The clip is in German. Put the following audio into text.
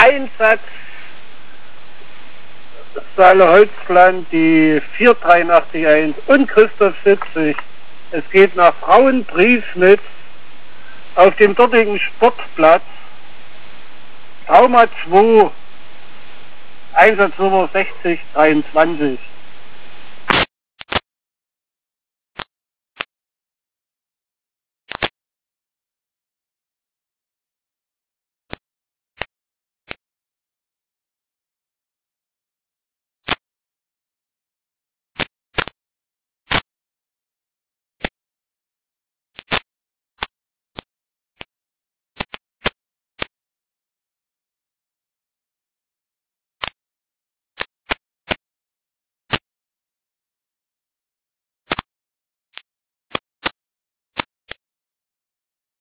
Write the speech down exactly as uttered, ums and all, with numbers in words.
Einsatz Saale Holzland, die vier drei acht eins und Christoph siebzig. Es geht nach Frauenbriefnitz auf dem dortigen Sportplatz. Trauma zwei, Einsatznummer sechzig dreiundzwanzig.